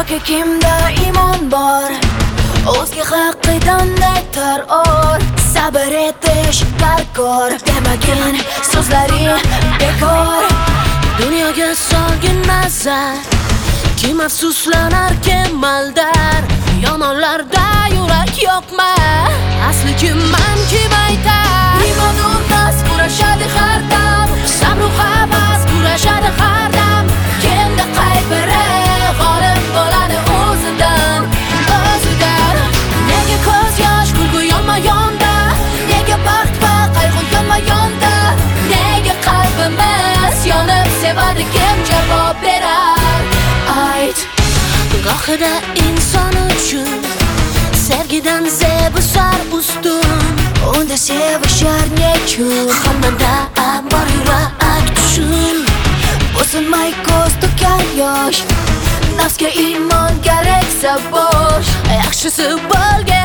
yoki kimda iymon bor, o'zga haqqidan nektar or. Sabr etish darkor, demagin so'zlaring bekor. Dunyoga solgin nazar, kim afsuslanar, kim maldar. Yomonlarda yurak yo'qmi? Asli kimman, kim aytar? Iymon o'rtas kurashadi har dam, sabr havas kurashadi har dam. Kimda qay biri g'olib bo'ladi o'zidan, o'zidan. Nega ko'z yosh kulgu yonma yonda, nega baxt va qayg'u yonma yonda, nega qalbimiz yonib sevadi, kim javob berar? Ayt. Gohida inson uchun sevgidan zebusar ustun. Unda sevishar nechun? Hammada bor yurak tushun. Bo'sinmay ko'z to'kar yosh, nafsga iymon keraksa bo'sh. Yaxshisi bo'lgan